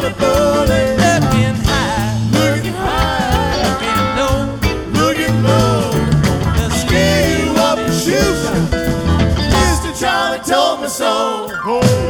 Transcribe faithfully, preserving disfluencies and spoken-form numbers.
bullet, bullet. Looking high, Looking high, looking low, looking low. the Scare scale you up and shoot. Mister Charlie told me so. Oh.